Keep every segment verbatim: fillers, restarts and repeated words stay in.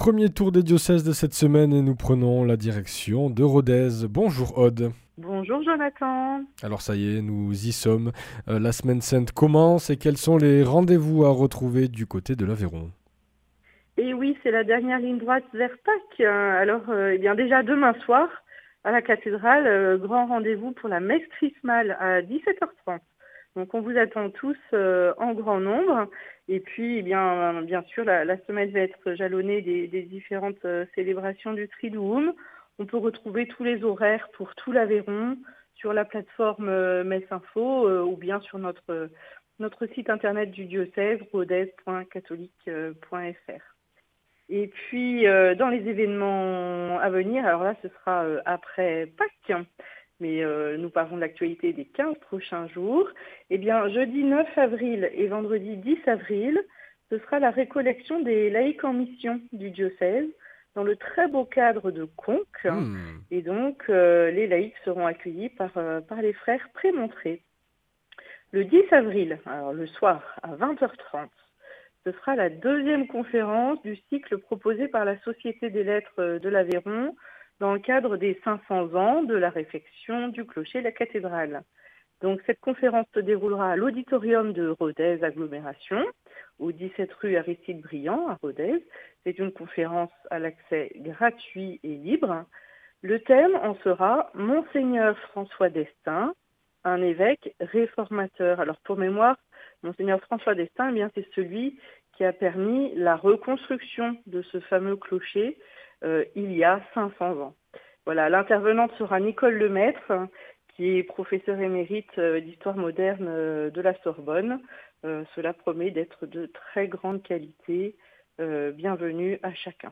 premier tour des diocèses de cette semaine et nous prenons la direction de Rodez. Bonjour Aude. Bonjour Jonathan. Alors ça y est, nous y sommes. Euh, la semaine sainte commence et quels sont les rendez-vous à retrouver du côté de l'Aveyron ? Et oui, c'est la dernière ligne droite vers Pâques. Alors, euh, eh bien déjà demain soir, à la cathédrale, euh, grand rendez-vous pour la messe chrismale à dix-sept heures trente. Donc on vous attend tous euh, en grand nombre. Et puis, eh bien, bien sûr, la, la semaine va être jalonnée des, des différentes euh, célébrations du Triduum. On peut retrouver tous les horaires pour tout l'Aveyron sur la plateforme euh, Messe Info euh, ou bien sur notre, euh, notre site internet du diocèse, rodez point catholique point f r. Et puis, euh, dans les événements à venir, alors là, ce sera euh, après Pâques, mais euh, nous parlons de l'actualité des quinze prochains jours. Eh bien, jeudi neuf avril et vendredi dix avril, ce sera la récollection des laïcs en mission du diocèse dans le très beau cadre de Conques. Mmh. Et donc, euh, les laïcs seront accueillis par, euh, par les frères prémontrés. Le dix avril, alors le soir à vingt heures trente, ce sera la deuxième conférence du cycle proposé par la Société des Lettres de l'Aveyron dans le cadre des cinq cents ans de la réfection du clocher de la cathédrale. Donc cette conférence se déroulera à l'auditorium de Rodez Agglomération, au dix-sept rue Aristide Briand à Rodez. C'est une conférence à l'accès gratuit et libre. Le thème en sera Monseigneur François d'Estaing, un évêque réformateur. Alors pour mémoire, Monseigneur François d'Estaing, eh bien, c'est celui qui a permis la reconstruction de ce fameux clocher euh, il y a cinq cents ans. Voilà, l'intervenante sera Nicole Lemaître, qui est professeure émérite euh, d'histoire moderne euh, de la Sorbonne. Euh, cela promet d'être de très grande qualité. Euh, bienvenue à chacun.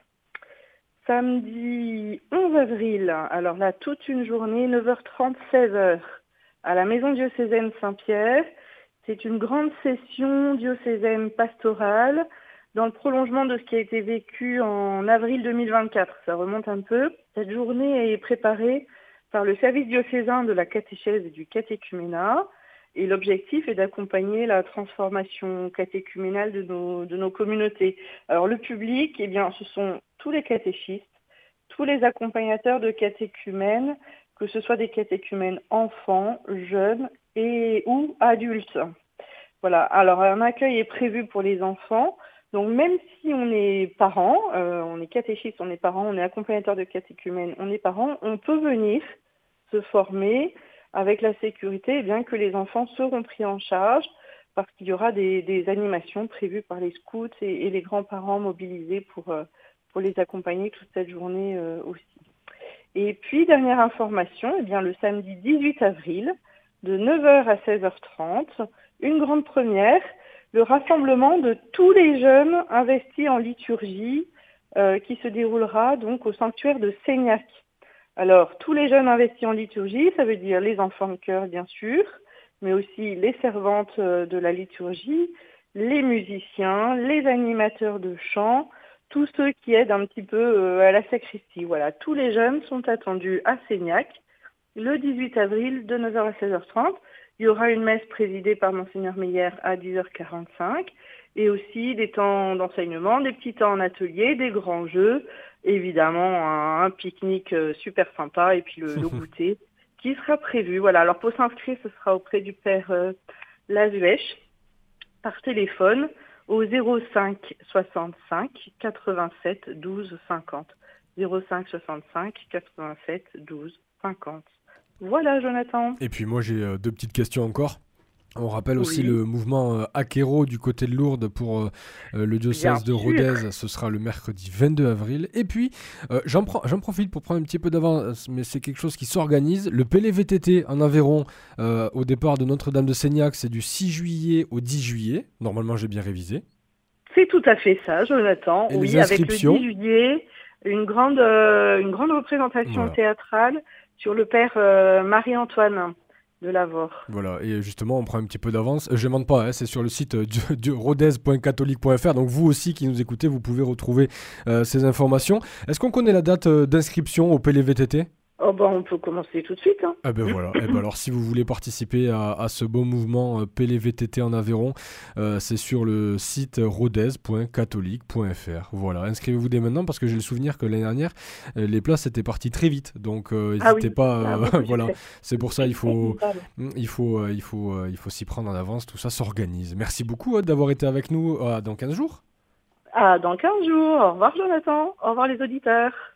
Samedi onze avril, alors là, toute une journée, neuf heures trente, seize heures, à la maison diocésaine Saint-Pierre. C'est une grande session diocésaine pastorale dans le prolongement de ce qui a été vécu en avril deux mille vingt-quatre. Ça remonte un peu. Cette journée est préparée par le service diocésain de la catéchèse et du catéchuménat. Et l'objectif est d'accompagner la transformation catéchuménale de nos, de nos communautés. Alors le public, eh bien, ce sont tous les catéchistes, tous les accompagnateurs de catéchumènes, que ce soit des catéchumènes enfants, jeunes et ou adultes. Voilà. Alors un accueil est prévu pour les enfants. Donc même si on est parent, euh, on est catéchiste, on est parent, on est accompagnateur de catéchumènes, on est parent, on peut venir se former avec la sécurité, eh bien que les enfants seront pris en charge parce qu'il y aura des, des animations prévues par les scouts et, et les grands-parents mobilisés pour, euh, pour les accompagner toute cette journée euh, aussi. Et puis, dernière information, eh bien, le samedi dix-huit avril, de neuf heures à seize heures trente, une grande première, le rassemblement de tous les jeunes investis en liturgie euh, qui se déroulera donc au sanctuaire de Seignac. Alors, tous les jeunes investis en liturgie, ça veut dire les enfants de chœur, bien sûr, mais aussi les servantes de la liturgie, les musiciens, les animateurs de chant, tous ceux qui aident un petit peu à la sacristie. Voilà, tous les jeunes sont attendus à Seignac le dix-huit avril de neuf heures à seize heures trente. Il y aura une messe présidée par Monseigneur Meyer à dix heures quarante-cinq et aussi des temps d'enseignement, des petits temps en atelier, des grands jeux, évidemment un, un pique-nique super sympa et puis le, le goûter qui sera prévu. Voilà, alors pour s'inscrire, ce sera auprès du père euh, Lazuèche par téléphone au zéro cinq soixante-cinq quatre-vingt-sept douze cinquante. zéro cinq soixante-cinq quatre-vingt-sept douze cinquante. Voilà, Jonathan. Et puis moi, j'ai euh, deux petites questions encore. On rappelle aussi Oui. le mouvement euh, Acquéro du côté de Lourdes pour euh, le diocèse Bien de sûr. Rodez. Ce sera le mercredi vingt-deux avril. Et puis, euh, j'en, prends, j'en profite pour prendre un petit peu d'avance, mais c'est quelque chose qui s'organise. Le P L V T T en Aveyron, euh, au départ de Notre-Dame de Seignac, c'est du six juillet au dix juillet. Normalement, j'ai bien révisé. C'est tout à fait ça, Jonathan. Et oui, les avec le inscriptions dix juillet, une grande, euh, une grande représentation Voilà. théâtrale sur le père euh, Marie-Antoine de Lavore. Voilà, et justement, on prend un petit peu d'avance. Euh, je ne demande pas, hein, c'est sur le site euh, du, du rodez point catholique point f r. Donc vous aussi qui nous écoutez, vous pouvez retrouver euh, ces informations. Est-ce qu'on connaît la date euh, d'inscription au P L V T T ? Oh ben, on peut commencer tout de suite, hein. Eh ben voilà. Eh ben alors si vous voulez participer à, à ce beau mouvement euh, P L V T T en Aveyron, euh, c'est sur le site rodez point catholique point f r. Voilà, inscrivez-vous dès maintenant parce que j'ai le souvenir que l'année dernière, euh, les places étaient parties très vite. Donc euh, Ah n'hésitez oui, pas. ça a euh, beaucoup de voilà, succès. c'est pour ça il faut, Pardon. il faut, euh, il faut, euh, il faut s'y prendre en avance. Tout ça s'organise. Merci beaucoup euh, d'avoir été avec nous euh, dans quinze jours. Ah, dans quinze jours. Au revoir, Jonathan. Au revoir, les auditeurs.